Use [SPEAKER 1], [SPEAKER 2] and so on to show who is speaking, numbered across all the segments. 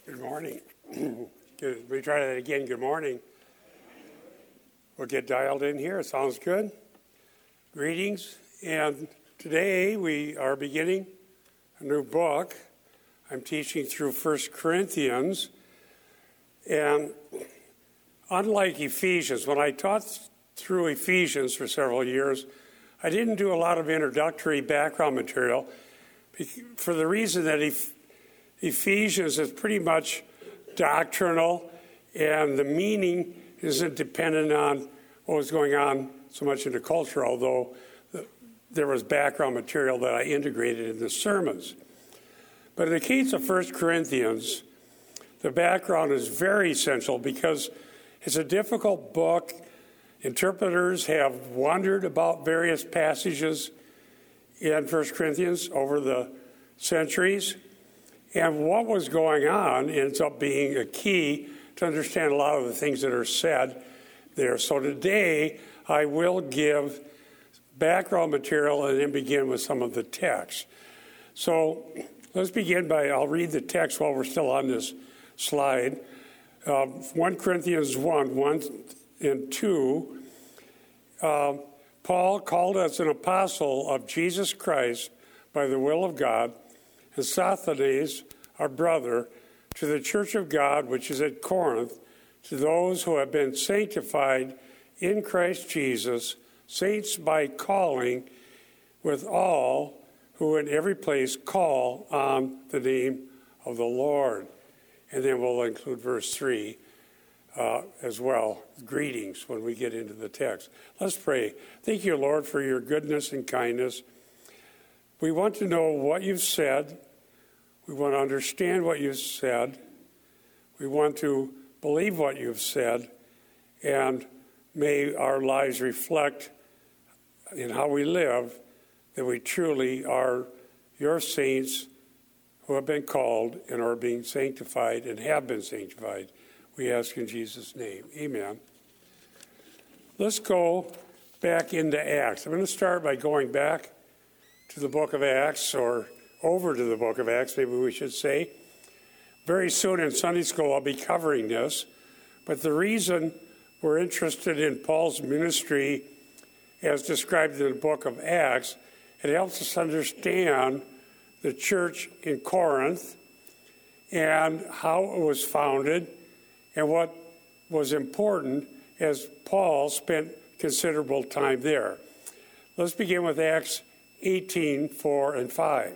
[SPEAKER 1] Good morning. We try that again. Good morning. We'll get dialed in here. It sounds good. Greetings. And today we are beginning a new book. I'm teaching through 1 Corinthians. And unlike Ephesians, when I taught through Ephesians for several years, I didn't do a lot of introductory background material for the reason that Ephesians is pretty much doctrinal, and the meaning isn't dependent on what was going on so much in the culture, although there was background material that I integrated in the sermons. But in the case of 1 Corinthians, the background is very essential because it's a difficult book. Interpreters have wondered about various passages in 1 Corinthians over the centuries. And what was going on ends up being a key to understand a lot of the things that are said there. So today, I will give background material and then begin with some of the text. So let's begin I'll read the text while we're still on this slide. 1 Corinthians 1 and 2. Paul, called as an apostle of Jesus Christ by the will of God, and Sosthenes, our brother, to the church of God which is at Corinth, to those who have been sanctified in Christ Jesus, saints by calling, with all who in every place call on the name of the Lord. And then we'll include verse 3 as well, greetings, when we get into the text. Let's pray. Thank you, Lord, for your goodness and kindness. We want to know what you've said. We want to understand what you've said. We want to believe what you've said. And may our lives reflect in how we live that we truly are your saints who have been called and are being sanctified and have been sanctified. We ask in Jesus' name. Amen. Let's go back into Acts. I'm going to start by going back to the book of Acts, or over to the book of Acts, maybe we should say. Very soon in Sunday school, I'll be covering this. But the reason we're interested in Paul's ministry as described in the book of Acts, it helps us understand the church in Corinth and how it was founded and what was important as Paul spent considerable time there. Let's begin with Acts 18, 4 and 5.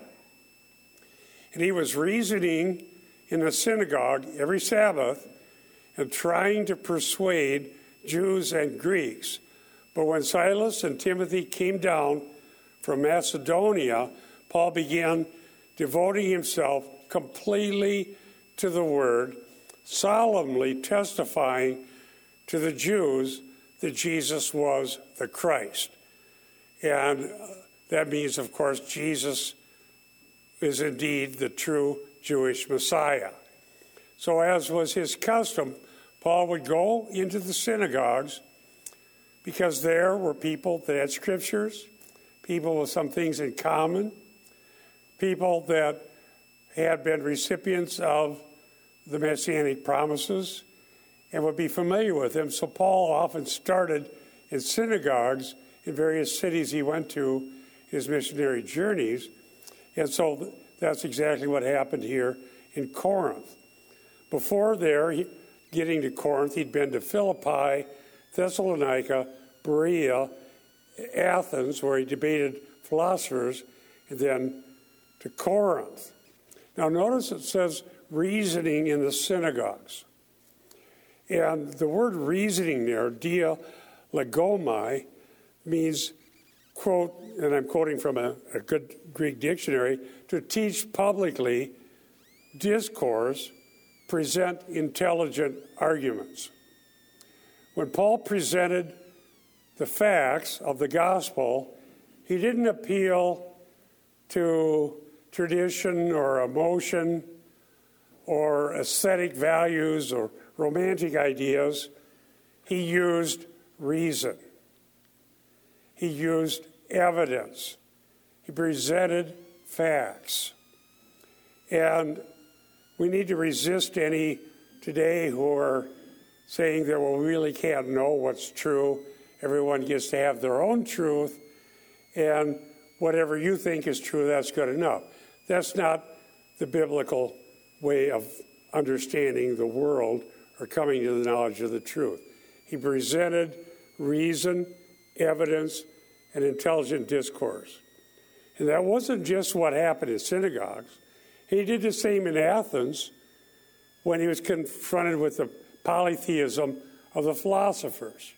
[SPEAKER 1] And he was reasoning in the synagogue every Sabbath and trying to persuade Jews and Greeks. But when Silas and Timothy came down from Macedonia, Paul began devoting himself completely to the word, solemnly testifying to the Jews that Jesus was the Christ. And that means, of course, Jesus is indeed the true Jewish Messiah. So as was his custom, Paul would go into the synagogues because there were people that had scriptures, people with some things in common, people that had been recipients of the Messianic promises and would be familiar with them. So Paul often started in synagogues in various cities he went to his missionary journeys. And so that's exactly what happened here in Corinth. Before getting to Corinth, he'd been to Philippi, Thessalonica, Berea, Athens, where he debated philosophers, and then to Corinth. Now notice it says reasoning in the synagogues. And the word reasoning there, dialogomai, means, quote, and I'm quoting from a good Greek dictionary, to teach publicly, discourse, present intelligent arguments. When Paul presented the facts of the gospel, he didn't appeal to tradition or emotion or aesthetic values or romantic ideas. He used reason. He used evidence. He presented facts. And We need to resist any today who are saying that, well, we really can't know what's true. Everyone gets to have their own truth, and whatever you think is true, that's good enough. That's not the biblical way of understanding the world or coming to the knowledge of the truth. He presented reason, evidence, and intelligent discourse. And that wasn't just what happened in synagogues. He did the same in Athens when he was confronted with the polytheism of the philosophers.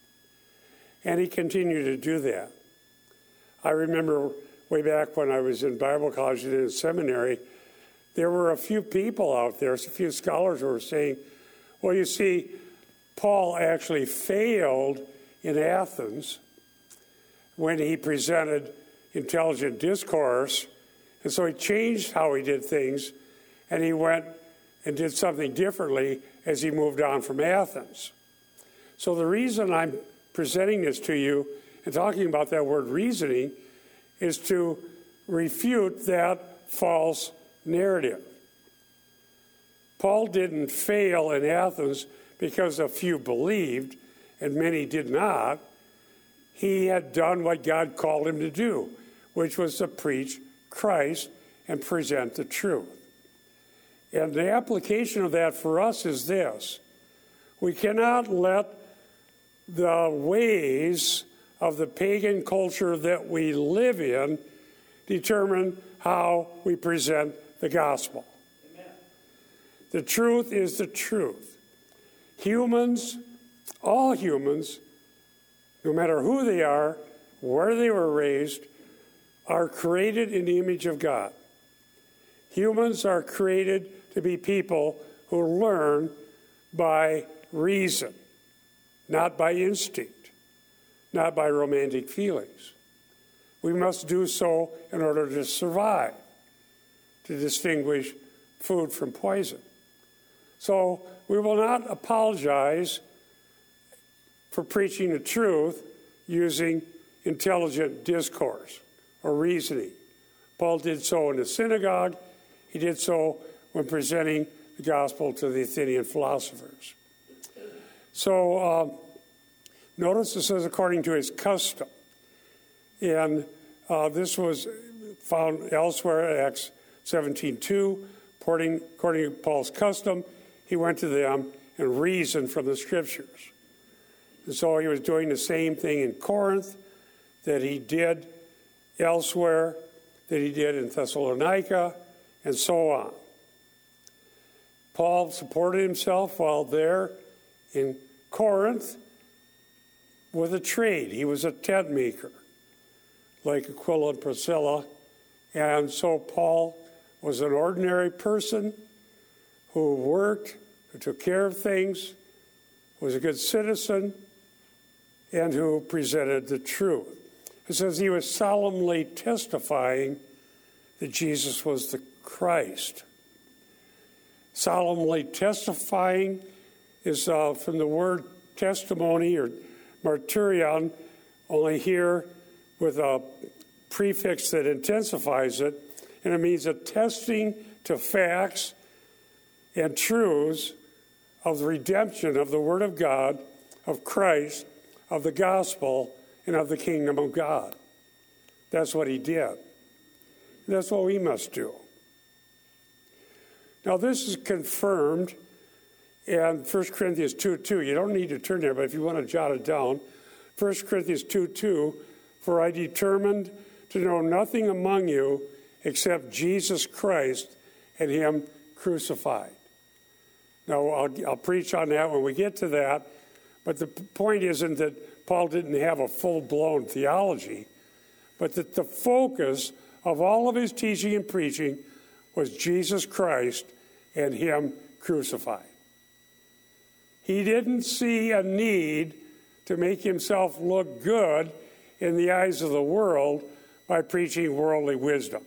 [SPEAKER 1] And he continued to do that. I remember way back when I was in Bible college and in seminary, there were a few people out there, a few scholars who were saying, well, you see, Paul actually failed in Athens when he presented intelligent discourse, and so he changed how he did things, and he went and did something differently as he moved on from Athens. So the reason I'm presenting this to you and talking about that word reasoning is to refute that false narrative. Paul didn't fail in Athens because a few believed and many did not. He had done what God called him to do, which was to preach Christ and present the truth. And the application of that for us is this: we cannot let the ways of the pagan culture that we live in determine how we present the gospel. Amen. The truth is the truth. Humans, all humans, no matter who they are, where they were raised, are created in the image of God. Humans are created to be people who learn by reason, not by instinct, not by romantic feelings. We must do so in order to survive, to distinguish food from poison. So we will not apologize for preaching the truth using intelligent discourse or reasoning. Paul did so in the synagogue. He did so when presenting the gospel to the Athenian philosophers. So notice it says according to his custom. And this was found elsewhere in Acts 17:2. According to Paul's custom, he went to them and reasoned from the scriptures. And so he was doing the same thing in Corinth that he did elsewhere, that he did in Thessalonica, and so on. Paul supported himself while there in Corinth with a trade. He was a tent maker, like Aquila and Priscilla. And so Paul was an ordinary person who worked, who took care of things, was a good citizen, and who presented the truth. It says he was solemnly testifying that Jesus was the Christ. Solemnly testifying is from the word testimony or martyrion, only here with a prefix that intensifies it, and it means attesting to facts and truths of the redemption of the Word of God, of Christ, of the gospel, and of the kingdom of God. That's what he did. That's what we must do. Now, this is confirmed in 1 Corinthians 2:2. You don't need to turn there, but if you want to jot it down, 1 Corinthians 2:2, for I determined to know nothing among you except Jesus Christ and him crucified. Now, I'll preach on that when we get to that, but the point isn't that Paul didn't have a full-blown theology, but that the focus of all of his teaching and preaching was Jesus Christ and him crucified. He didn't see a need to make himself look good in the eyes of the world by preaching worldly wisdom.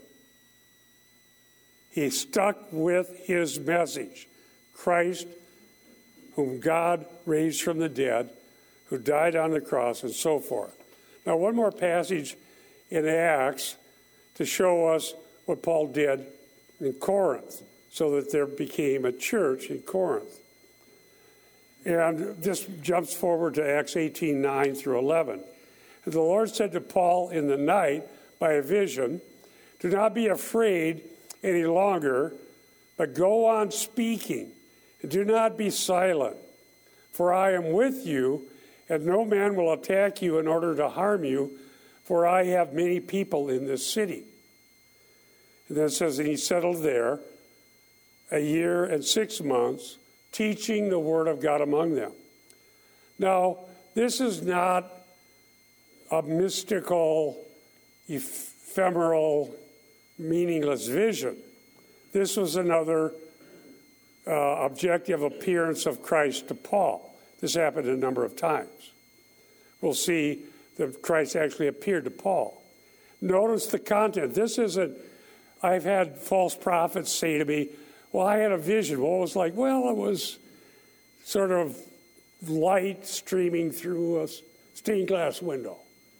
[SPEAKER 1] He stuck with his message, Christ, whom God raised from the dead, who died on the cross, and so forth. Now, one more passage in Acts to show us what Paul did in Corinth. so that there became a church in Corinth. And this jumps forward to Acts 18:9 through 11. And the Lord said to Paul in the night by a vision, "Do not be afraid any longer, but go on speaking, and do not be silent. For I am with you, and no man will attack you in order to harm you, for I have many people in this city." And then it says, and he settled there 1 year and 6 months, teaching the word of God among them. Now, this is not a mystical, ephemeral, meaningless vision. This was another objective appearance of Christ to Paul. This happened a number of times. We'll see that Christ actually appeared to Paul. Notice the content. This isn't, I've had false prophets say to me, well, I had a vision. Well, it was like, well, it was sort of light streaming through a stained glass window.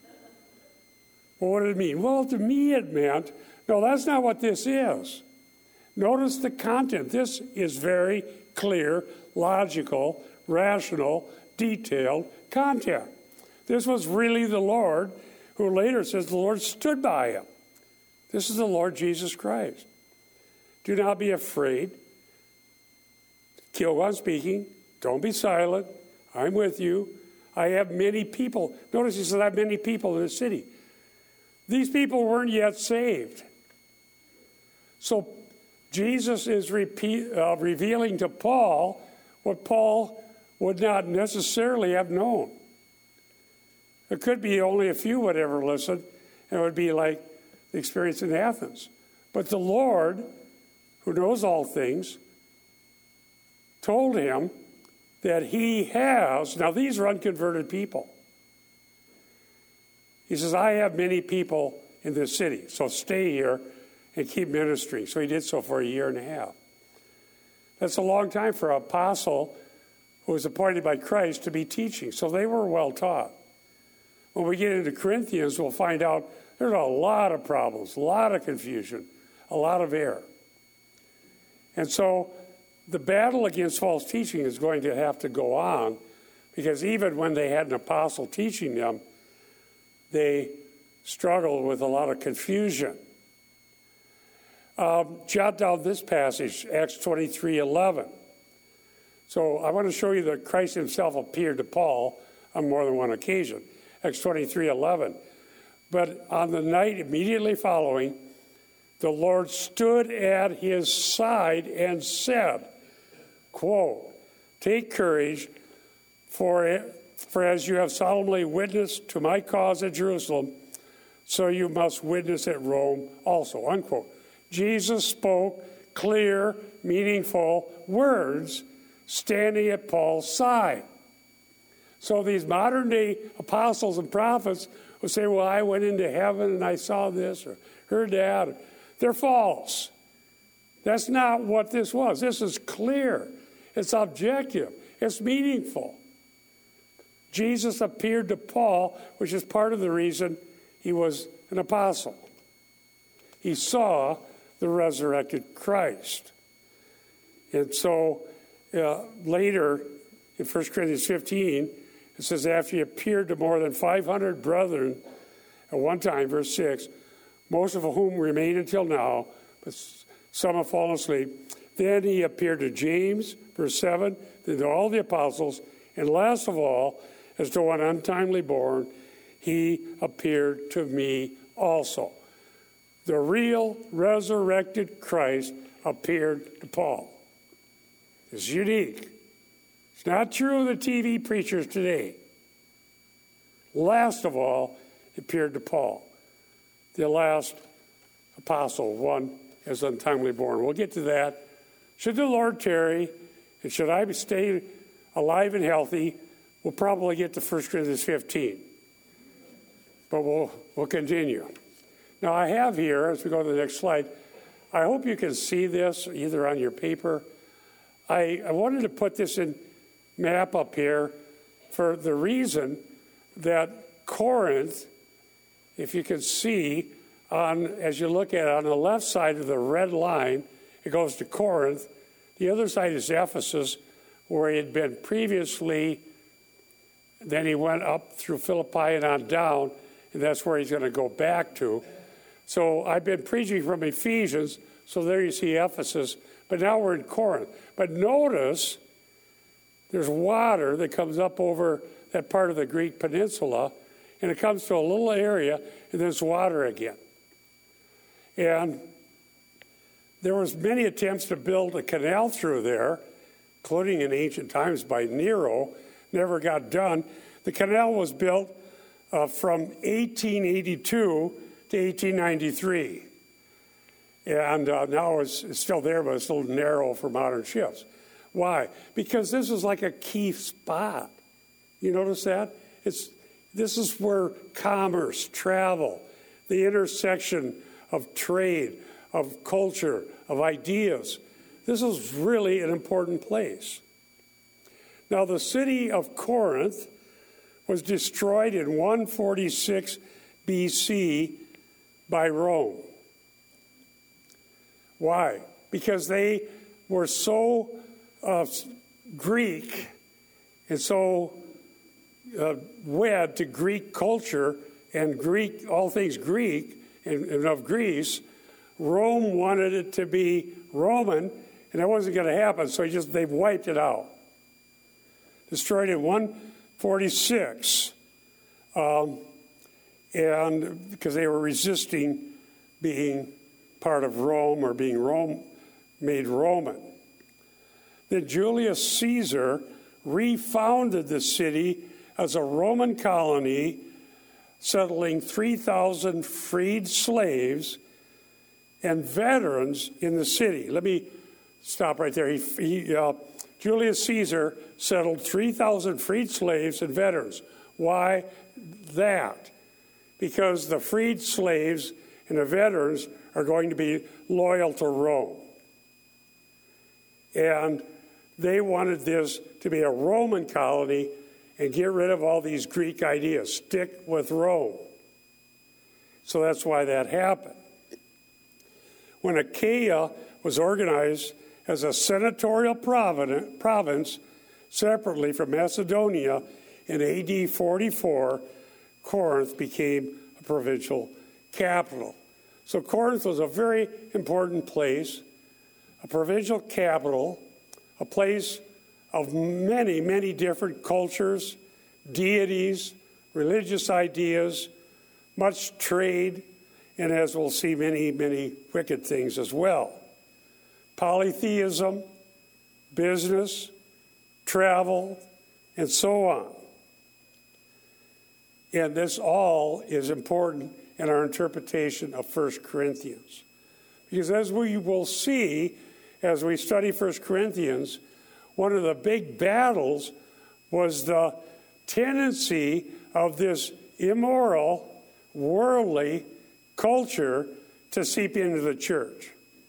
[SPEAKER 1] Well, what did it mean? Well, to me it meant, no, that's not what this is. Notice the content. This is very clear, logical, rational, detailed content. This was really the Lord, who later says the Lord stood by him. This is the Lord Jesus Christ. Do not be afraid. Keep on speaking. Don't be silent. I'm with you. I have many people. Notice he said, I have many people in the city. These people weren't yet saved. So Jesus is revealing to Paul what Paul would not necessarily have known. It could be only a few would ever listen, and it would be like the experience in Athens. But the Lord, who knows all things, told him that he has, now these are unconverted people. He says, I have many people in this city, so stay here and keep ministering. So he did so for 1.5 years. That's a long time for an apostle who was appointed by Christ to be teaching. So they were well taught. When we get into Corinthians, we'll find out there's a lot of problems, a lot of confusion, a lot of error. And so the battle against false teaching is going to have to go on, because even when they had an apostle teaching them, they struggled with a lot of confusion. Jot down this passage, Acts 23:11. So I want to show you that Christ himself appeared to Paul on more than one occasion. Acts 23:11. But on the night immediately following, the Lord stood at his side and said, quote, take courage, for as you have solemnly witnessed to my cause at Jerusalem, so you must witness at Rome also, unquote. Jesus spoke clear, meaningful words standing at Paul's side. So these modern day apostles and prophets will say, well, I went into heaven and I saw this or heard that. They're false. That's not what this was. This is clear. It's objective. It's meaningful. Jesus appeared to Paul, which is part of the reason he was an apostle. He saw the resurrected Christ. And so later in 1 Corinthians 15, it says, after he appeared to more than 500 brethren at one time, verse 6, most of whom remain until now, but some have fallen asleep. Then he appeared to James, verse 7, then to all the apostles, and last of all, as to one untimely born, he appeared to me also. The real resurrected Christ appeared to Paul. It's unique. It's not true of the TV preachers today. Last of all, it appeared to Paul, the last apostle, one as untimely born. We'll get to that. Should the Lord tarry, and should I stay alive and healthy, we'll probably get to 1 Corinthians 15. But we'll continue. Now, I have here, as we go to the next slide, I hope you can see this either on your paper. I wanted to put this in map up here for the reason that Corinth, if you can see, as you look at it, on the left side of the red line it goes to Corinth. The other side is Ephesus, where he had been previously. Then he went up through Philippi and on down, and that's where he's going to go back to. So I've been preaching from Ephesians, so there you see Ephesus, but now we're in Corinth. But notice there's water that comes up over that part of the Greek peninsula, and it comes to a little area, and there's water again. And there was many attempts to build a canal through there, including in ancient times by Nero. Never got done. The canal was built from 1882 to 1893. And now it's still there, but it's a little narrow for modern ships. Why? Because this is like a key spot. You notice that? This is where commerce, travel, the intersection of trade, of culture, of ideas. This is really an important place. Now, the city of Corinth was destroyed in 146 BC by Rome. Why? Because they were so Greek and so wed to Greek culture and Greek, all things Greek and of Greece. Rome wanted it to be Roman, and that wasn't going to happen, so they wiped it out. Destroyed in 146, and because they were resisting being part of Rome or being made Roman. Then Julius Caesar refounded the city as a Roman colony, settling 3,000 freed slaves and veterans in the city. Let me stop right there. Julius Caesar settled 3,000 freed slaves and veterans. Why that? Because the freed slaves and the veterans are going to be loyal to Rome. And they wanted this to be a Roman colony and get rid of all these Greek ideas. Stick with Rome. So that's why that happened. When Achaia was organized as a senatorial province separately from Macedonia in AD 44, Corinth became a provincial capital. So Corinth was a very important place, a provincial capital, a place of many, many different cultures, deities, religious ideas, much trade, and as we'll see, many, many wicked things as well. Polytheism, business, travel, and so on. And this all is important in our interpretation of 1 Corinthians. Because as we will see, as we study 1 Corinthians, one of the big battles was the tendency of this immoral, worldly culture to seep into the church.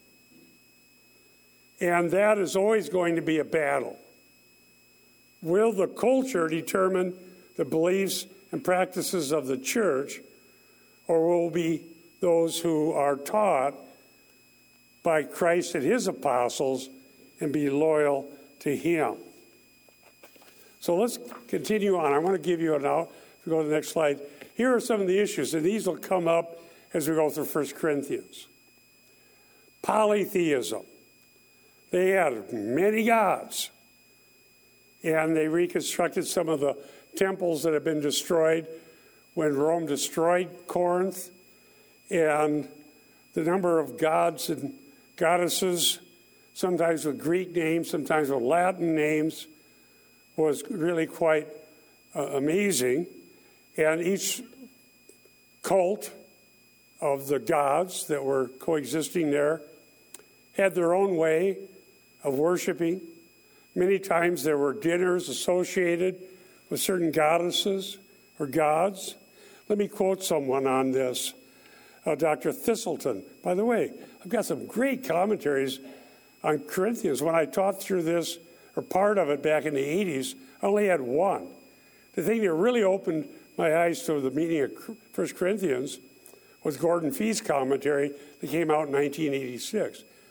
[SPEAKER 1] And that is always going to be a battle. Will the culture determine the beliefs and practices of the church, or will it be those who are taught by Christ and his apostles and be loyal to him? So let's continue on. I want to give you now, if we go to the next slide, here are some of the issues, and these will come up as we go through 1 Corinthians. Polytheism. They had many gods, and they reconstructed some of the temples that had been destroyed when Rome destroyed Corinth, and the number of gods and goddesses, sometimes with Greek names, sometimes with Latin names, was really quite amazing. And each cult of the gods that were coexisting there had their own way of worshiping. Many times there were dinners associated with certain goddesses or gods. Let me quote someone on this, Dr. Thistleton. By the way, I've got some great commentaries on Corinthians. When I taught through this, or part of it back in the 80s, I only had one. The thing that really opened my eyes to the meaning of 1 Corinthians was Gordon Fee's commentary that came out in 1986.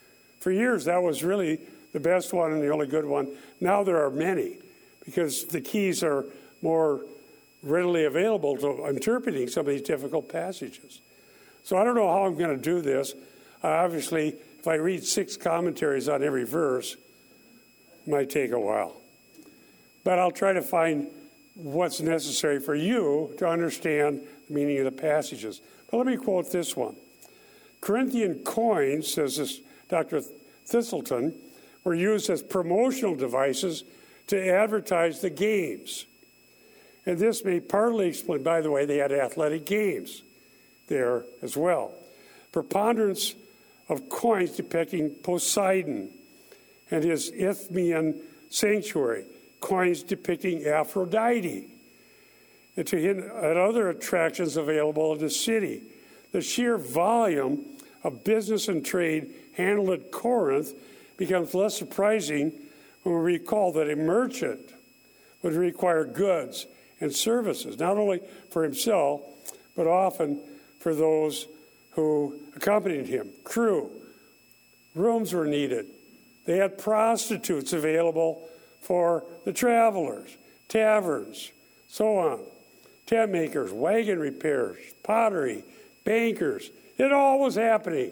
[SPEAKER 1] For years, that was really the best one and the only good one. Now there are many, because the keys are more readily available to interpreting some of these difficult passages. So I don't know how I'm going to do this. Obviously, if I read 6 commentaries on every verse, it might take a while. But I'll try to find what's necessary for you to understand the meaning of the passages. But let me quote this one. Corinthian coins, says this Dr. Thistleton, were used as promotional devices to advertise the games. And this may partly explain, by the way, they had athletic games there as well. Preponderance of coins depicting Poseidon and his Isthmian sanctuary, coins depicting Aphrodite, and to hint at other attractions available in the city. The sheer volume of business and trade handled at Corinth becomes less surprising when we recall that a merchant would require goods and services, not only for himself, but often for those who accompanied him. Crew, rooms were needed. They had prostitutes available for the travelers, taverns, so on. Tent makers, wagon repairs, pottery, bankers. It all was happening.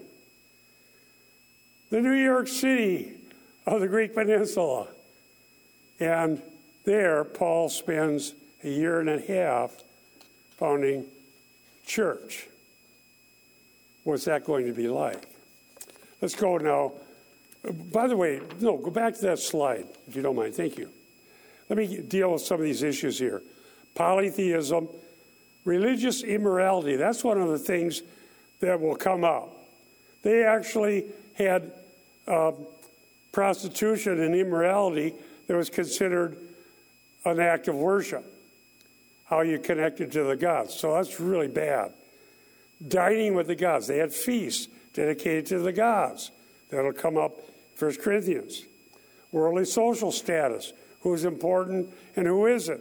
[SPEAKER 1] The New York City of the Greek Peninsula. And there, Paul spends a year and a half founding church. What's that going to be like? Let's go now. By the way, no, go back to that slide, if you don't mind. Thank you. Let me deal with some of these issues here. Polytheism, religious immorality. That's one of the things that will come up. They actually had prostitution and immorality that was considered an act of worship, how you connected to the gods. So that's really bad. Dining with the gods. They had feasts dedicated to the gods. That'll come up in 1 Corinthians. Worldly social status. Who's important and who isn't.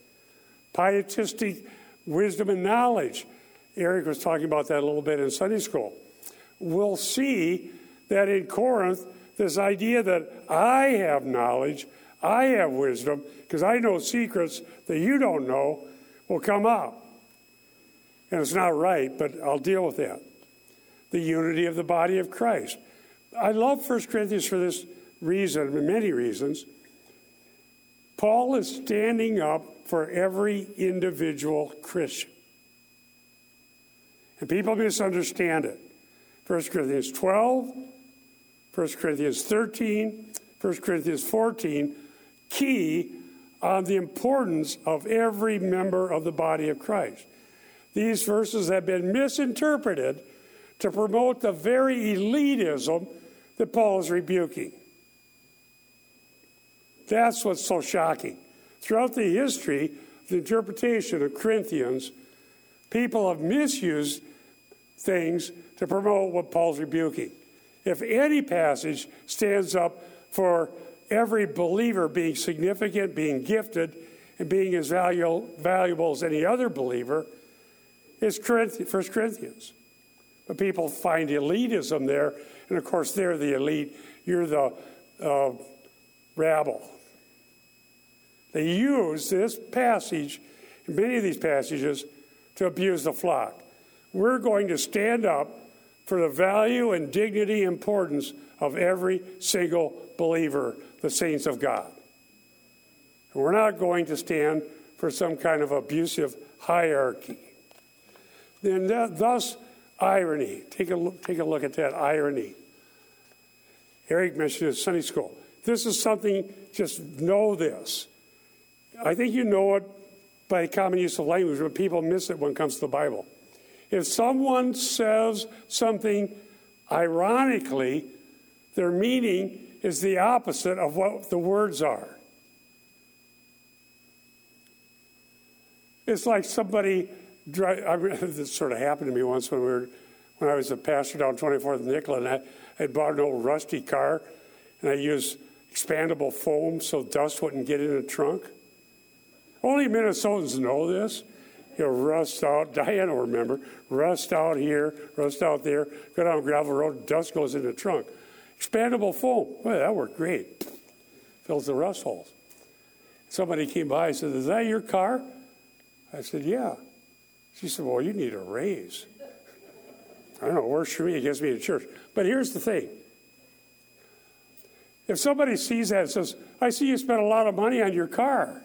[SPEAKER 1] Pietistic wisdom and knowledge. Eric was talking about that a little bit in Sunday school. We'll see that in Corinth, this idea that I have knowledge, I have wisdom, because I know secrets that you don't know, will come up. And it's not right, but I'll deal with that. The unity of the body of Christ. I love 1 Corinthians for this reason, and many reasons. Paul is standing up for every individual Christian. And people misunderstand it. 1 Corinthians 12, 1 Corinthians 13, 1 Corinthians 14, key on the importance of every member of the body of Christ. These verses have been misinterpreted to promote the very elitism that Paul is rebuking. That's what's so shocking. Throughout the history of the interpretation of Corinthians, people have misused things to promote what Paul's rebuking. If any passage stands up for every believer being significant, being gifted, and being as valuable as any other believer, it's 1 Corinthians. But people find elitism there, and of course they're the elite. You're the rabble. They use this passage, many of these passages, to abuse the flock. We're going to stand up for the value and dignity and importance of every single believer, the saints of God. And we're not going to stand for some kind of abusive hierarchy. Then thus, irony. Take a look at that irony. Eric mentioned it in Sunday school. This is something, just know this. I think you know it by common use of language, but people miss it when it comes to the Bible. If someone says something ironically, their meaning is the opposite of what the words are. It's like somebody, this sort of happened to me once when I was a pastor down 24th and Nicola, and I bought an old rusty car, and I used expandable foam so dust wouldn't get in the trunk. Only Minnesotans know this. You know, rust out, Diana will remember, rust out here, rust out there, go down a gravel road, dust goes in the trunk. Expandable foam. Well, that worked great. Fills the rust holes. Somebody came by and said, is that your car? I said, yeah. She said, well, you need a raise. I don't know, works for me, it gets me to church. But here's the thing. If somebody sees that and says, I see you spent a lot of money on your car.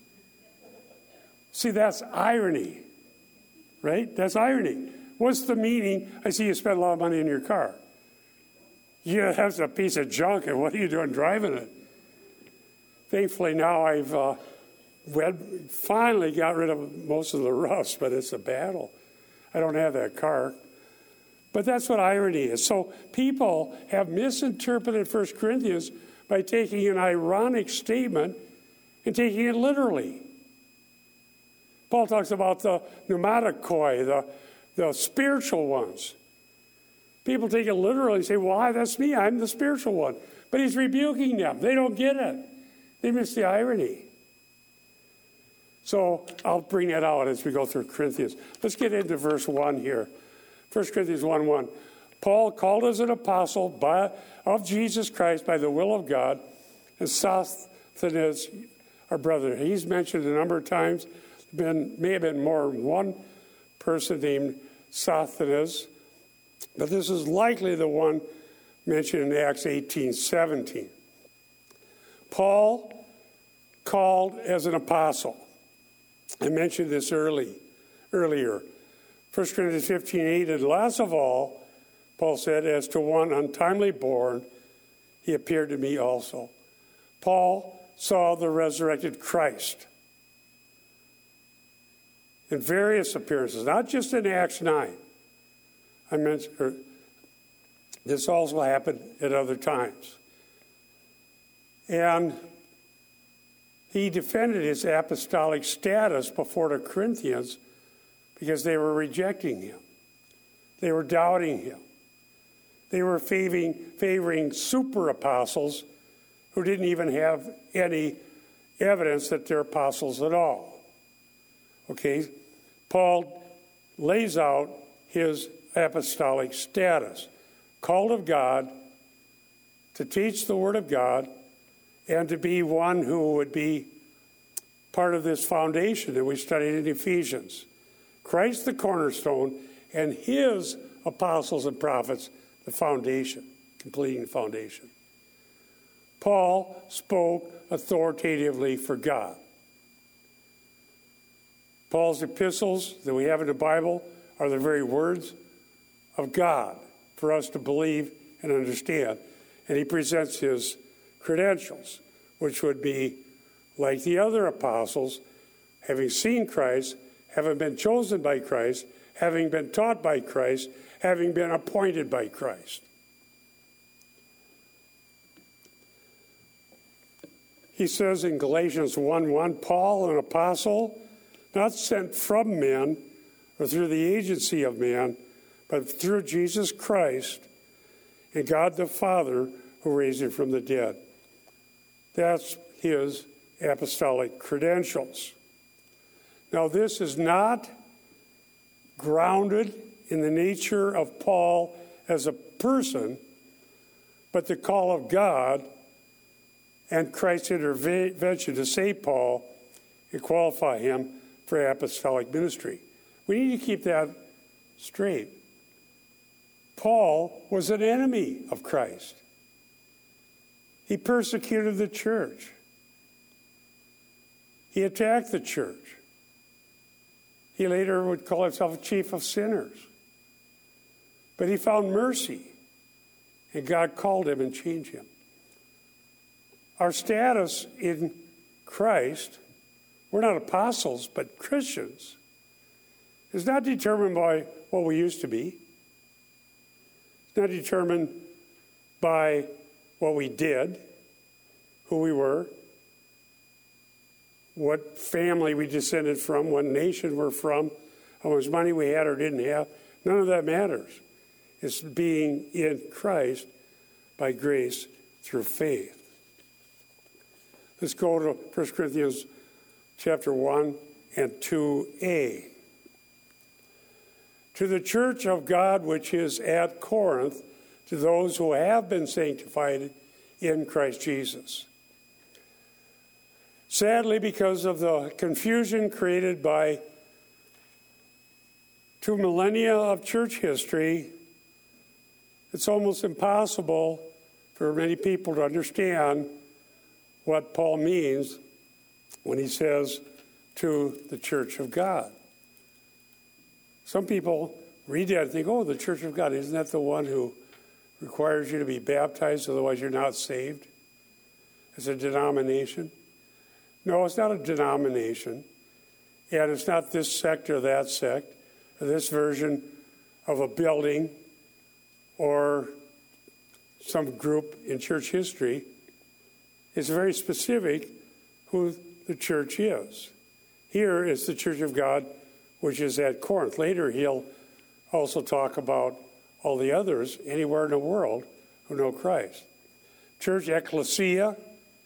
[SPEAKER 1] See, that's irony, right? That's irony. What's the meaning? I see you spent a lot of money on your car. Yeah, that's a piece of junk, and what are you doing driving it? Thankfully, now I've finally got rid of most of the rust, but it's a battle. I don't have that car. But that's what irony is. So people have misinterpreted 1 Corinthians by taking an ironic statement and taking it literally. Paul talks about the pneumatikoi, the spiritual ones. People take it literally and say, well, that's me, I'm the spiritual one. But he's rebuking them. They don't get it. They miss the irony. So I'll bring that out as we go through Corinthians. Let's get into verse 1 here. 1 Corinthians 1:1. Paul, called as an apostle of Jesus Christ by the will of God, and Sosthenes, our brother. He's mentioned a number of times. May have been more than one person named Sosthenes, but this is likely the one mentioned in Acts 18:17. Paul, called as an apostle. I mentioned this earlier. 1 Corinthians 15:8, and last of all, Paul said, as to one untimely born, he appeared to me also. Paul saw the resurrected Christ in various appearances, not just in Acts 9. I mentioned this also happened at other times. And he defended his apostolic status before the Corinthians because they were rejecting him. They were doubting him. They were favoring super apostles who didn't even have any evidence that they're apostles at all. Okay, Paul lays out his apostolic status, called of God to teach the Word of God and to be one who would be part of this foundation that we studied in Ephesians. Christ the cornerstone, and his apostles and prophets the foundation, completing the foundation. Paul spoke authoritatively for God. Paul's epistles that we have in the Bible are the very words of God for us to believe and understand. And he presents his credentials, which would be like the other apostles, having seen Christ, having been chosen by Christ, having been taught by Christ, having been appointed by Christ. He says in Galatians 1:1, Paul, an apostle, not sent from men or through the agency of man, but through Jesus Christ and God the Father who raised him from the dead. That's his apostolic credentials. Now, this is not grounded in the nature of Paul as a person, but the call of God and Christ's intervention to save Paul and qualify him for apostolic ministry. We need to keep that straight. Paul was an enemy of Christ. He persecuted the church. He attacked the church. He later would call himself a chief of sinners. But he found mercy, and God called him and changed him. Our status in Christ, we're not apostles, but Christians, is not determined by what we used to be. It's not determined by what we did, who we were, what family we descended from, what nation we're from, how much money we had or didn't have. None of that matters. It's being in Christ by grace through faith. Let's go to 1 Corinthians chapter 1 and 2a. To the church of God which is at Corinth, to those who have been sanctified in Christ Jesus. Sadly, because of the confusion created by 2 millennia of church history, it's almost impossible for many people to understand what Paul means when he says to the church of God. Some people read that and think, oh, the church of God, isn't that the one who requires you to be baptized, otherwise you're not saved? It's a denomination. No, it's not a denomination, and it's not this sect or that sect, or this version of a building or some group in church history. It's very specific who the church is. Here is the church of God, which is at Corinth. Later, he'll also talk about all the others anywhere in the world who know Christ. Church, ecclesia,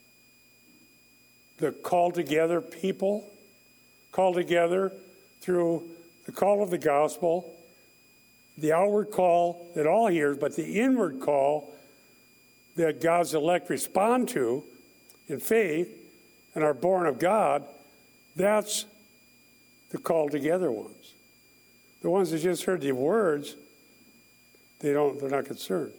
[SPEAKER 1] the called together people, called together through the call of the gospel, the outward call that all hear, but the inward call that God's elect respond to in faith and are born of God. That's the called together ones. The ones that just heard the words, they're not concerned.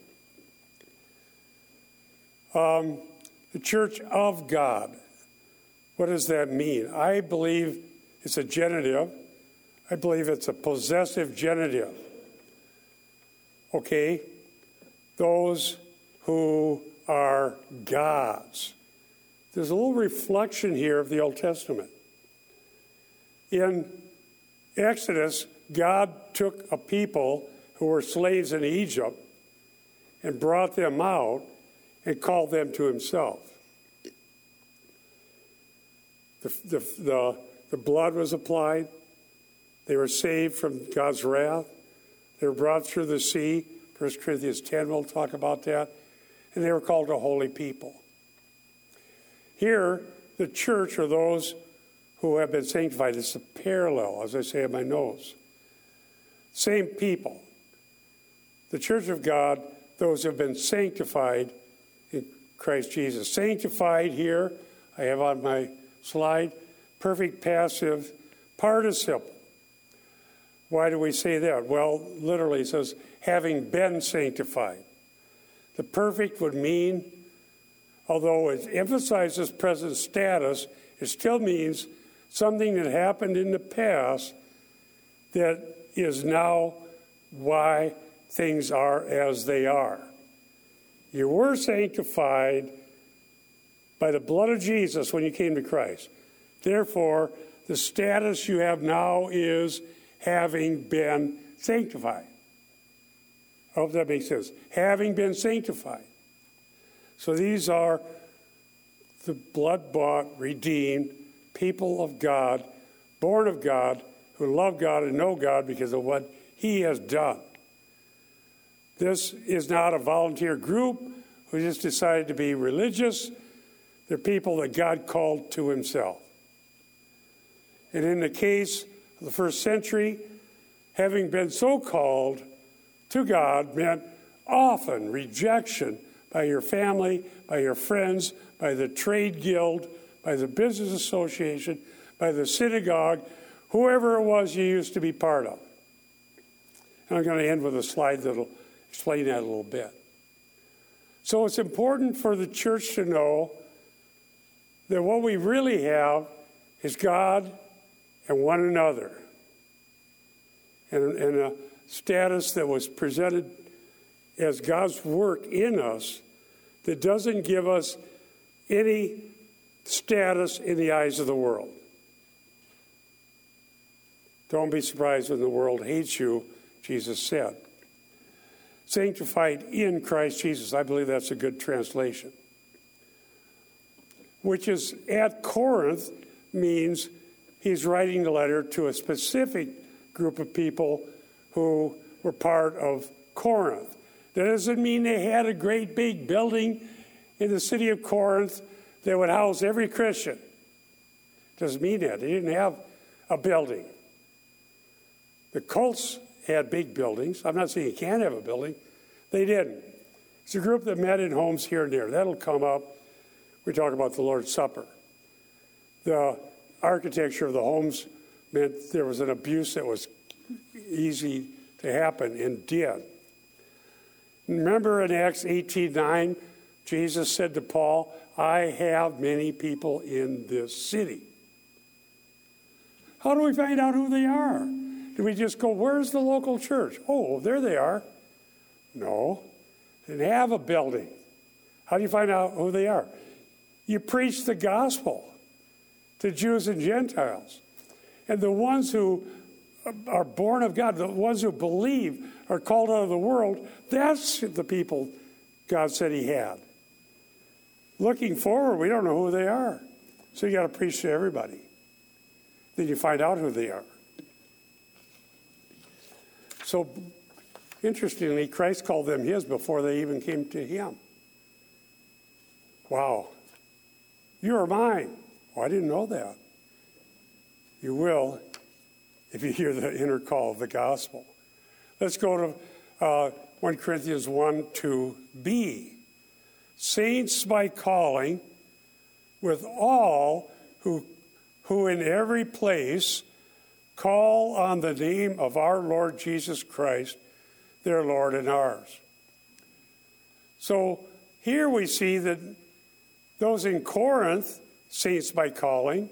[SPEAKER 1] The church of God. What does that mean? I believe it's a genitive. I believe it's a possessive genitive. Okay? Those who are God's. There's a little reflection here of the Old Testament. In Exodus, God took a people who were slaves in Egypt and brought them out and called them to himself. The blood was applied. They were saved from God's wrath. They were brought through the sea. 1 Corinthians 10 will talk about that. And they were called a holy people. Here, the church are those who have been sanctified. It's a parallel, as I say in my notes. Same people. The church of God, those who have been sanctified in Christ Jesus. Sanctified here, I have on my slide, perfect passive participle. Why do we say that? Well, literally it says, having been sanctified. The perfect would mean, although it emphasizes present status, it still means something that happened in the past that is now why things are as they are. You were sanctified by the blood of Jesus when you came to Christ. Therefore, the status you have now is having been sanctified. I hope that makes sense. Having been sanctified. So these are the blood-bought, redeemed people of God, born of God, who love God and know God because of what he has done. This is not a volunteer group who just decided to be religious. They're people that God called to himself. And in the case of the first century, having been so called to God meant often rejection by your family, by your friends, by the trade guild, by the business association, by the synagogue, whoever it was you used to be part of. And I'm going to end with a slide that will explain that a little bit. So it's important for the church to know that what we really have is God and one another. And a status that was presented as God's work in us that doesn't give us any status in the eyes of the world. Don't be surprised when the world hates you, Jesus said. Sanctified in Christ Jesus. I believe that's a good translation. Which is at Corinth means he's writing the letter to a specific group of people who were part of Corinth. That doesn't mean they had a great big building in the city of Corinth that would house every Christian. Doesn't mean that. They didn't have a building. The cults had big buildings. I'm not saying you can't have a building. They didn't. It's a group that met in homes here and there. That'll come up. We talk about the Lord's Supper. The architecture of the homes meant there was an abuse that was easy to happen and did. Remember in Acts 18:9, Jesus said to Paul, I have many people in this city. How do we find out who they are? Do we just go, where's the local church? Oh, there they are. No, they didn't have a building. How do you find out who they are? You preach the gospel to Jews and Gentiles. And the ones who are born of God, the ones who believe, are called out of the world, that's the people God said he had. Looking forward, we don't know who they are. So you got to preach to everybody. Then you find out who they are. So, interestingly, Christ called them his before they even came to him. Wow. You are mine. Oh, I didn't know that. You will if you hear the inner call of the gospel. Let's go to 1 Corinthians 1:2b. Saints by calling, with all who in every place call on the name of our Lord Jesus Christ, their Lord and ours. So here we see that those in Corinth, saints by calling,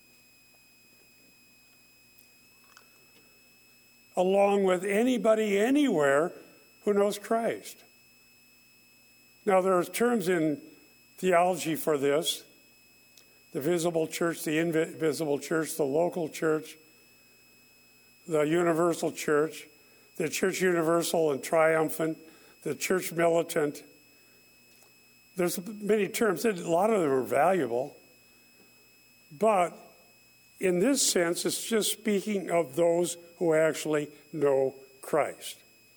[SPEAKER 1] along with anybody anywhere who knows Christ. Now, there are terms in theology for this: the visible church, the invisible church, the local church, the universal church, the church universal and triumphant, the church militant. There's many terms. A lot of them are valuable. But in this sense, it's just speaking of those who actually know Christ.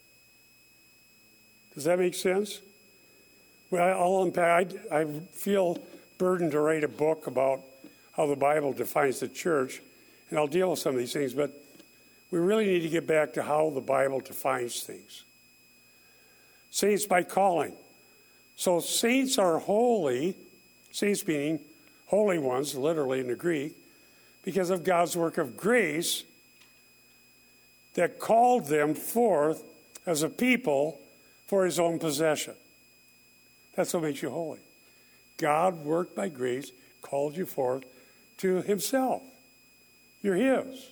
[SPEAKER 1] Does that make sense? Well, I'll unpack. I feel burdened to write a book about how the Bible defines the church, and I'll deal with some of these things, but we really need to get back to how the Bible defines things. Saints by calling. So saints are holy, saints meaning holy ones, literally in the Greek, because of God's work of grace that called them forth as a people for his own possession. That's what makes you holy. God worked by grace, called you forth to himself. You're his.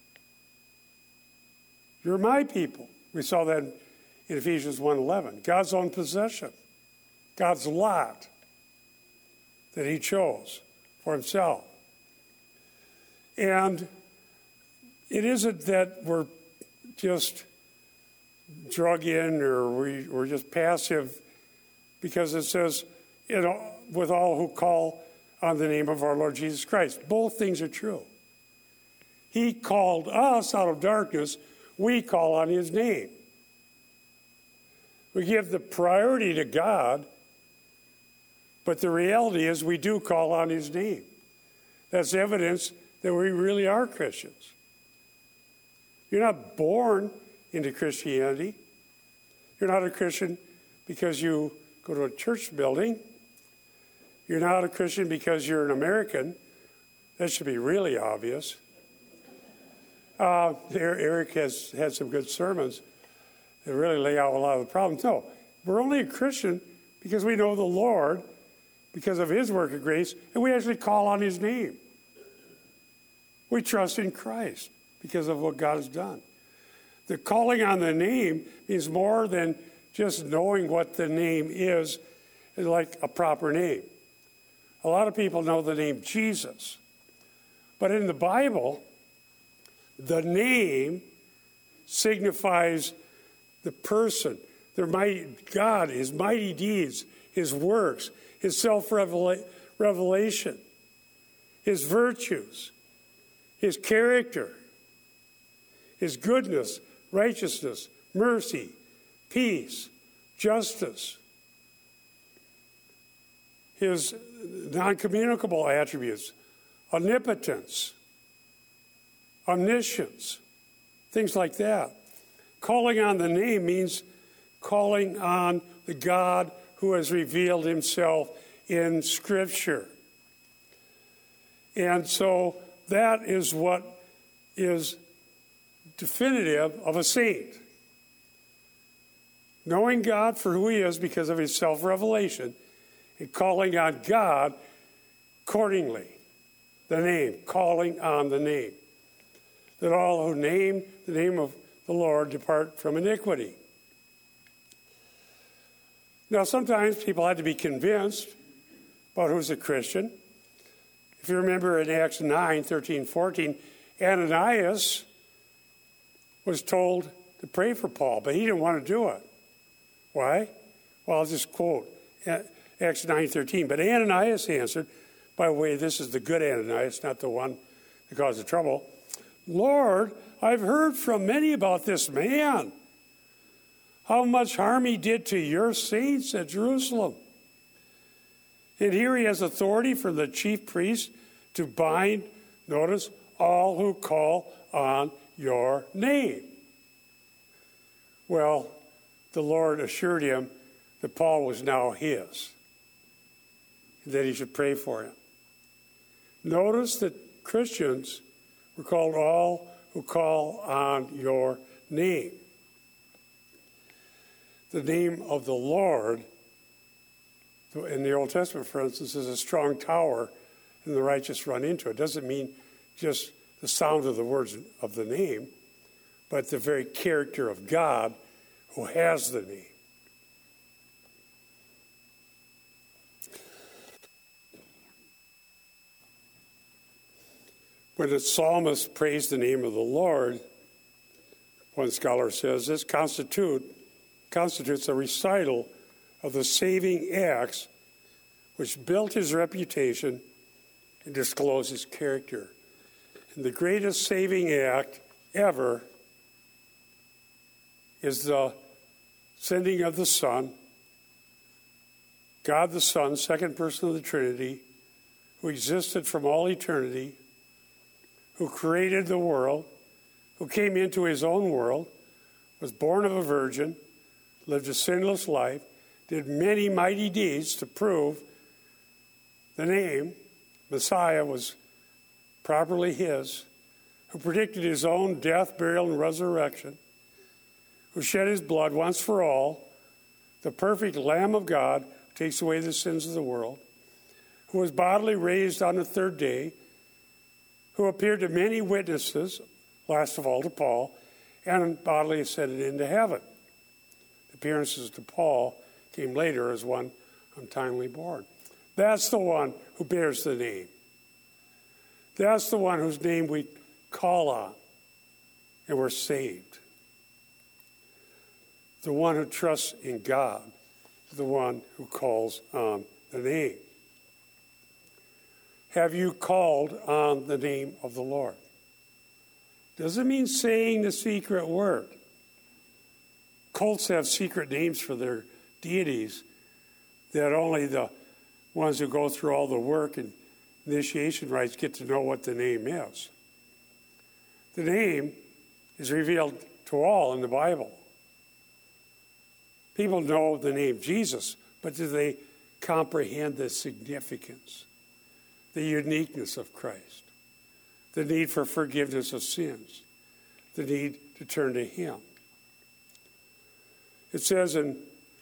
[SPEAKER 1] You're my people. We saw that in Ephesians 1:11. God's own possession. God's lot that he chose for himself. And it isn't that we're just drug in or we're just passive, because it says, with all who call on the name of our Lord Jesus Christ. Both things are true. He called us out of darkness. We call on his name. We give the priority to God, but the reality is we do call on his name. That's evidence that we really are Christians. You're not born into Christianity. You're not a Christian because you go to a church building. You're not a Christian because you're an American. That should be really obvious. Eric has had some good sermons that really lay out a lot of the problems. No, we're only a Christian because we know the Lord, because of his work of grace, and we actually call on his name. We trust in Christ because of what God has done. The calling on the name means more than just knowing what the name is like a proper name. A lot of people know the name Jesus. But in the Bible, the name signifies the person, God, his mighty deeds, his works, his self-revelation, his virtues, his character, his goodness, righteousness, mercy, peace, justice, his non-communicable attributes, omnipotence, omniscience, things like that. Calling on the name means calling on the God who has revealed himself in Scripture. And so that is what is definitive of a saint. Knowing God for who he is because of his self-revelation and calling on God accordingly. The name, calling on the name. That all who name the name of the Lord depart from iniquity. Now, sometimes people had to be convinced about who's a Christian. If you remember in Acts 9, 13, 14, Ananias was told to pray for Paul, but he didn't want to do it. Why? Well, I'll just quote Acts 9, 13. But Ananias answered, by the way, this is the good Ananias, not the one that caused the trouble. Lord, I've heard from many about this man, how much harm he did to your saints at Jerusalem. And here he has authority from the chief priest to bind, notice, all who call on your name. Well, the Lord assured him that Paul was now his, and that he should pray for him. Notice that Christians were called all who call on your name. The name of the Lord, in the Old Testament, for instance, is a strong tower, and the righteous run into it. Doesn't mean just the sound of the words of the name, but the very character of God who has the name. When the psalmist praised the name of the Lord, one scholar says this constitutes a recital of the saving acts which built his reputation and disclosed his character. And the greatest saving act ever is the sending of the Son, God the Son, second person of the Trinity, who existed from all eternity, who created the world, who came into his own world, was born of a virgin, lived a sinless life, did many mighty deeds to prove the name, Messiah, was properly his, who predicted his own death, burial, and resurrection, who shed his blood once for all, the perfect Lamb of God, who takes away the sins of the world, who was bodily raised on the third day, who appeared to many witnesses, last of all to Paul, and bodily ascended into heaven. The appearances to Paul came later as one untimely born. That's the one who bears the name. That's the one whose name we call on, and we're saved. The one who trusts in God is the one who calls on the name. Have you called on the name of the Lord? Doesn't mean saying the secret word. Cults have secret names for their deities that only the ones who go through all the work and initiation rites get to know what the name is. The name is revealed to all in the Bible. People know the name Jesus, but do they comprehend the significance, the uniqueness of Christ, the need for forgiveness of sins, the need to turn to him? It says in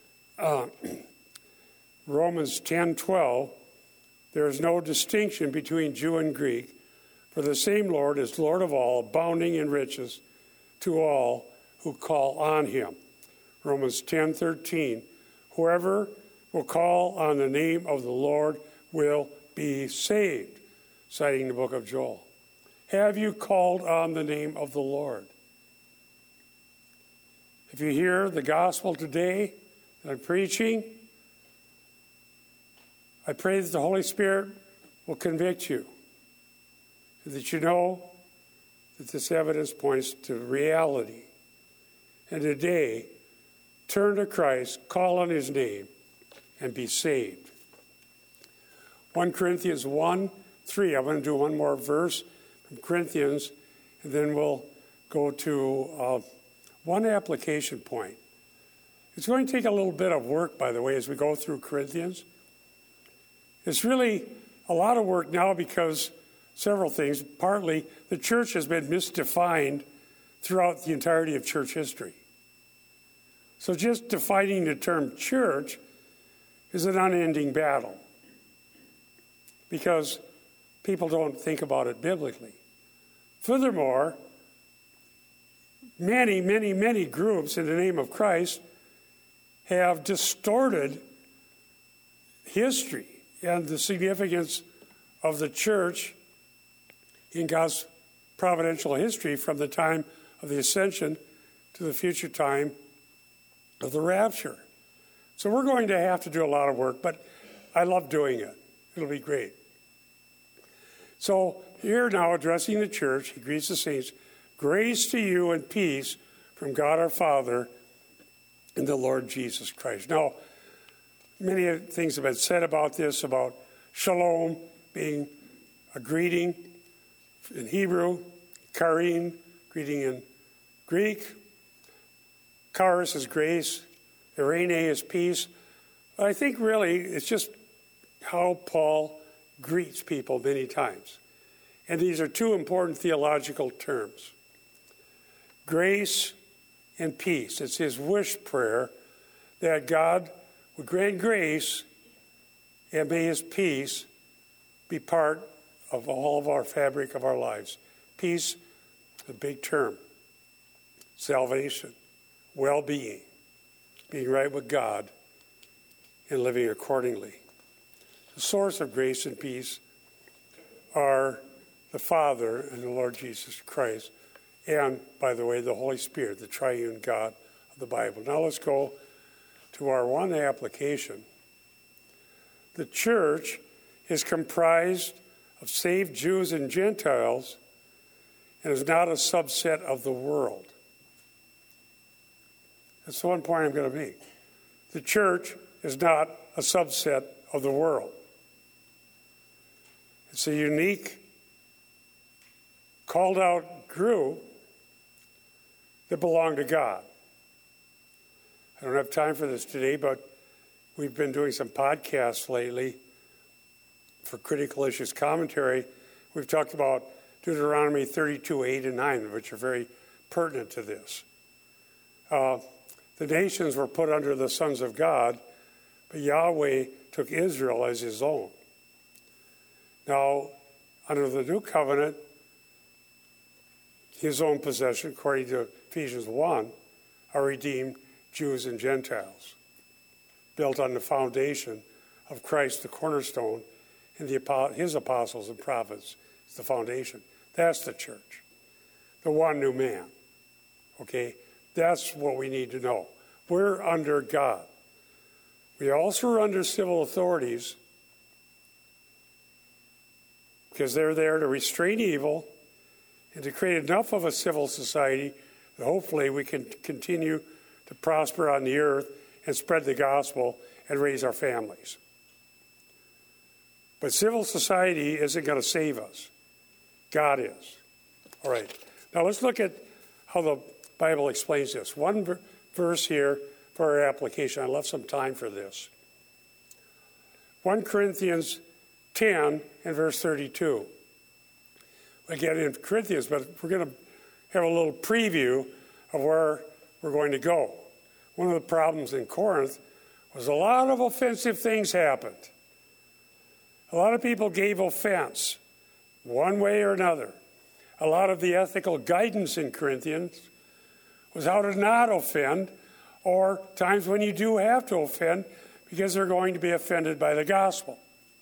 [SPEAKER 1] Romans 10:12, there is no distinction between Jew and Greek, for the same Lord is Lord of all, abounding in riches to all who call on him. Romans 10:13, whoever will call on the name of the Lord will be saved, citing the book of Joel. Have you called on the name of the Lord? If you hear the gospel today that I'm preaching, I pray that the Holy Spirit will convict you, that you know that this evidence points to reality. And today, turn to Christ, call on his name, and be saved. 1 Corinthians 1:3. I'm going to do one more verse from Corinthians, and then we'll go to one application point. It's going to take a little bit of work, by the way, as we go through Corinthians. It's really a lot of work now because several things. Partly, the church has been misdefined throughout the entirety of church history. So just defining the term church is an unending battle because people don't think about it biblically. Furthermore, many groups in the name of Christ have distorted history and the significance of the church in God's providential history from the time of the ascension to the future time of the rapture. So we're going to have to do a lot of work, but I love doing it. It'll be great. So here now addressing the church, he greets the saints, grace to you and peace from God our Father and the Lord Jesus Christ. Now, many things have been said about this, about shalom being a greeting in Hebrew, charim, greeting in Greek, charis is grace, eirene is peace. But I think really it's just how Paul greets people many times. And these are two important theological terms. Grace and peace. It's his wish prayer that God would grant grace and may his peace be part of all of our fabric of our lives. Peace, a big term. Salvation, well-being, being right with God, and living accordingly. The source of grace and peace are the Father and the Lord Jesus Christ, and, by the way, the Holy Spirit, the triune God of the Bible. Now let's go to our one application. The church is comprised of saved Jews and Gentiles and is not a subset of the world. That's the one point I'm going to make. The church is not a subset of the world. It's a unique, called out group that belong to God. I don't have time for this today, but we've been doing some podcasts lately for Critical Issues Commentary. We've talked about Deuteronomy 32, 8 and 9, which are very pertinent to this. The nations were put under the sons of God, but Yahweh took Israel as his own. Now, under the new covenant, his own possession, according to Ephesians 1, are redeemed Jews and Gentiles, built on the foundation of Christ, the cornerstone, and his apostles and prophets. It's the foundation. That's the church, the one new man. Okay? That's what we need to know. We're under God. We also are under civil authorities because they're there to restrain evil and to create enough of a civil society that hopefully we can continue to prosper on the earth and spread the gospel and raise our families. But civil society isn't going to save us. God is. All right. Now let's look at how the Bible explains this. One verse here for our application. I left some time for this. 1 Corinthians 10 and verse 32. Again, in Corinthians, but we're going to have a little preview of where we're going to go. One of the problems in Corinth was a lot of offensive things happened. A lot of people gave offense one way or another. A lot of the ethical guidance in Corinthians was how to not offend, or times when you do have to offend because they're going to be offended by the gospel.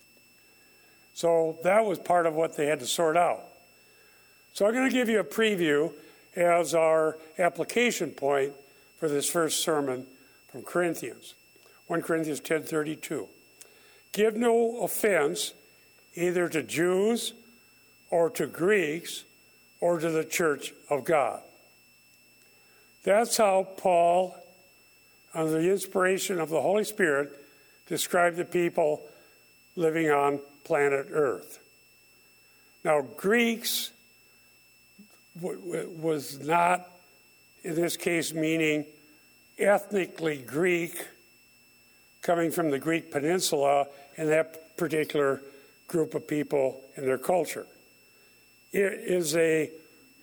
[SPEAKER 1] So that was part of what they had to sort out. So I'm going to give you a preview as our application point for this first sermon from Corinthians. 1 Corinthians 10:32. Give no offense either to Jews or to Greeks or to the church of God. That's how Paul, under the inspiration of the Holy Spirit, described the people living on planet Earth. Now, Greeks was not, in this case, meaning ethnically Greek, coming from the Greek peninsula and that particular group of people and their culture. It is a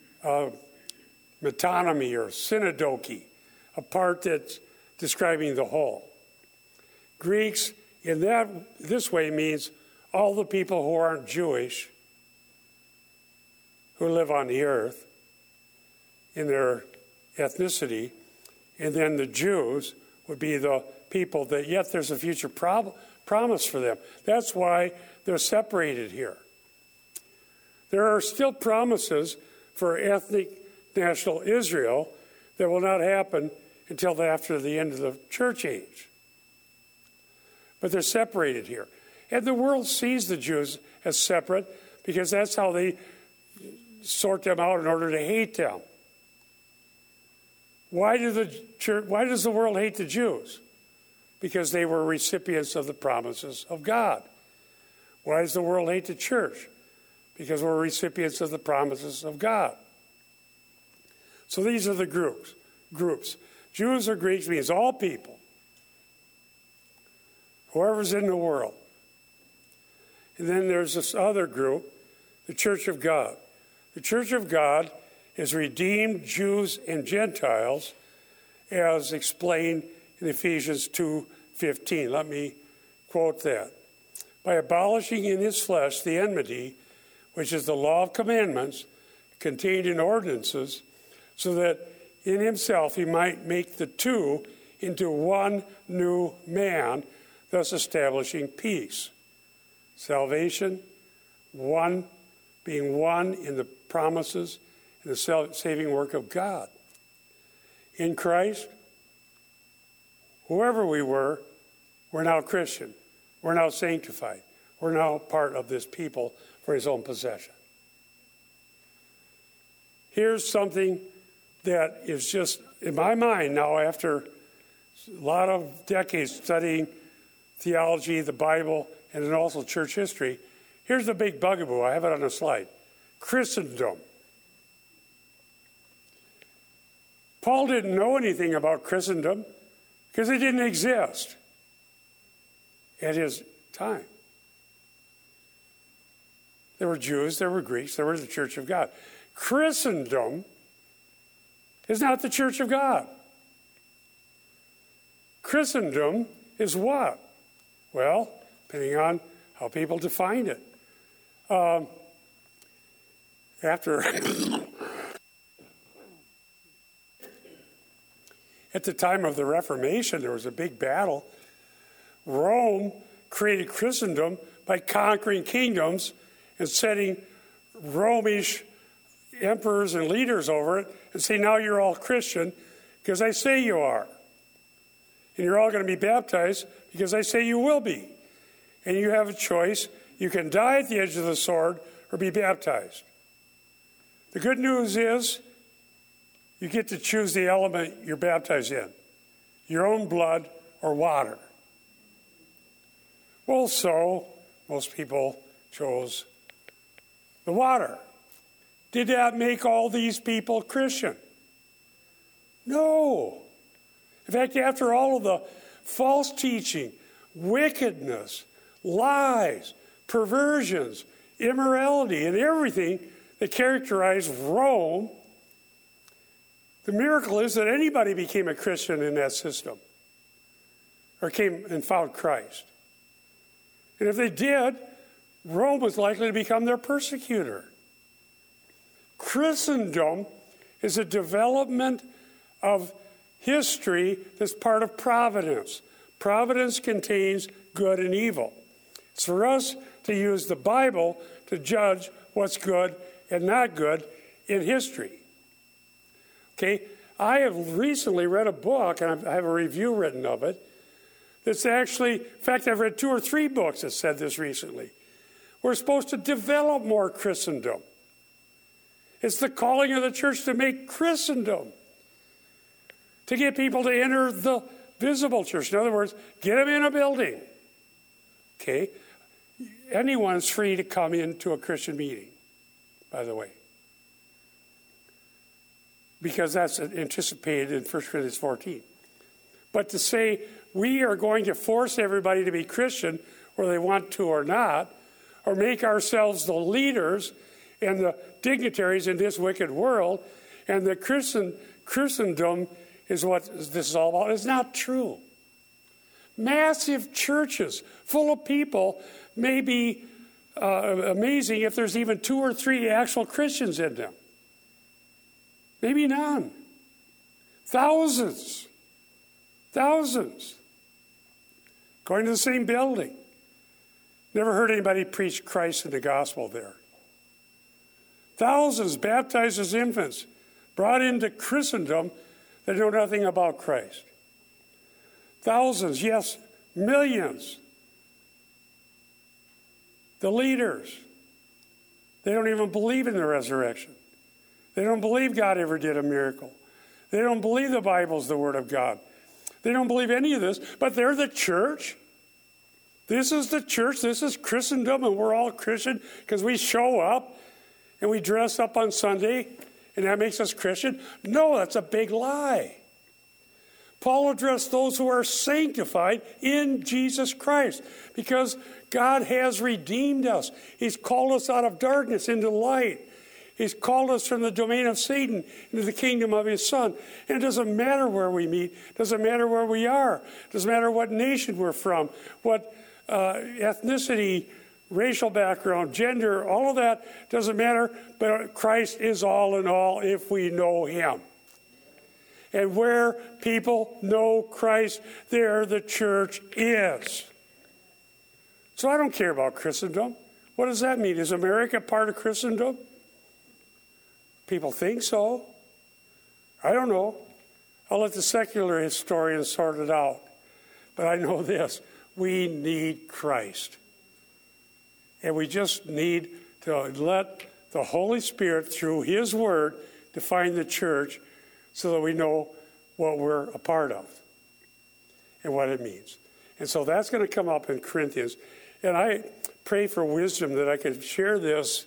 [SPEAKER 1] metonymy or synecdoche, a part that's describing the whole. Greeks in this way means all the people who aren't Jewish, who live on the earth in their ethnicity, and then the Jews would be the people that yet there's a future promise for them. That's why they're separated here. There are still promises for ethnic national Israel that will not happen until after the end of the church age. But they're separated here. And the world sees the Jews as separate because that's how they sort them out in order to hate them. Why does the world hate the Jews? Because they were recipients of the promises of God. Why does the world hate the church? Because we're recipients of the promises of God. So these are the groups. Jews or Greeks means all people. Whoever's in the world. And then there's this other group, the Church of God. The Church of God is redeemed Jews and Gentiles, as explained in Ephesians 2:15. Let me quote that. By abolishing in his flesh the enmity, which is the law of commandments contained in ordinances, so that in himself he might make the two into one new man, thus establishing peace. Salvation, being one in the promises and the saving work of God. In Christ, whoever we were, we're now Christian. We're now sanctified. We're now part of this people for his own possession. Here's something that is just in my mind now after a lot of decades studying theology, the Bible, and then also church history. Here's the big bugaboo. I have it on a slide. Christendom. Paul didn't know anything about Christendom because it didn't exist at his time. There were Jews, there were Greeks, there was the Church of God. Christendom is not the Church of God. Christendom is what? Well, depending on how people define it. At the time of the Reformation, there was a big battle. Rome created Christendom by conquering kingdoms and setting Romish emperors and leaders over it and say, now you're all Christian because I say you are. And you're all going to be baptized because I say you will be. And you have a choice. You can die at the edge of the sword or be baptized. The good news is you get to choose the element you're baptized in, your own blood or water. Well, so most people chose the water. Did that make all these people Christian? No. In fact, after all of the false teaching, wickedness, lies, perversions, immorality, and everything that characterized Rome, the miracle is that anybody became a Christian in that system or came and found Christ. And if they did, Rome was likely to become their persecutor. Christendom is a development of history that's part of providence. Providence contains good and evil. It's for us to use the Bible to judge what's good and not good in history. Okay, I have recently read a book, and I have a review written of it, that's actually, in fact, I've read 2 or 3 books that said this recently. We're supposed to develop more Christendom. It's the calling of the church to make Christendom, to get people to enter the visible church. In other words, get them in a building. Okay? Anyone's free to come into a Christian meeting, by the way. Because that's anticipated in 1 Corinthians 14. But to say we are going to force everybody to be Christian, whether they want to or not, or make ourselves the leaders and the dignitaries in this wicked world, and that Christendom is what this is all about, is not true. Massive churches full of people may be amazing if there's even 2 or 3 actual Christians in them. Maybe none. Thousands. Going to the same building. Never heard anybody preach Christ and the gospel there. Thousands baptized as infants, brought into Christendom that know nothing about Christ. Thousands, yes, millions. The leaders, they don't even believe in the resurrection. They don't believe God ever did a miracle. They don't believe the Bible's the Word of God. They don't believe any of this, but they're the church. This is the church. This is Christendom, and we're all Christian because we show up and we dress up on Sunday, and that makes us Christian. No, that's a big lie. Paul addressed those who are sanctified in Jesus Christ because God has redeemed us. He's called us out of darkness into light. He's called us from the domain of Satan into the kingdom of his Son. And it doesn't matter where we meet. It doesn't matter where we are. It doesn't matter what nation we're from, what ethnicity, racial background, gender, all of that doesn't matter. But Christ is all in all if we know him. And where people know Christ, there the church is. So I don't care about Christendom. What does that mean? Is America part of Christendom? People think so. I don't know. I'll let the secular historians sort it out. But I know this. We need Christ. And we just need to let the Holy Spirit, through his word, define the church so that we know what we're a part of and what it means. And so that's going to come up in Corinthians. And I pray for wisdom that I could share this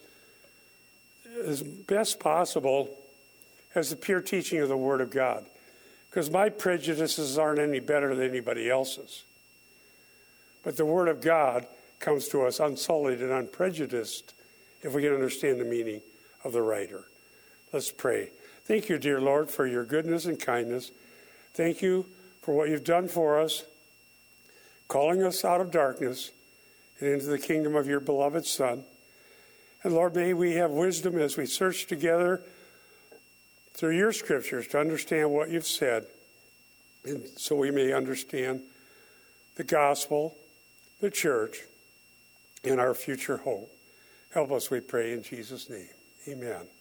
[SPEAKER 1] as best possible as the pure teaching of the Word of God. Because my prejudices aren't any better than anybody else's. But the Word of God comes to us unsullied and unprejudiced if we can understand the meaning of the writer. Let's pray. Thank you, dear Lord, for your goodness and kindness. Thank you for what you've done for us, calling us out of darkness and into the kingdom of your beloved Son. And Lord, may we have wisdom as we search together through your scriptures to understand what you've said, and so we may understand the gospel, the church, and our future hope. Help us, we pray, in Jesus' name. Amen.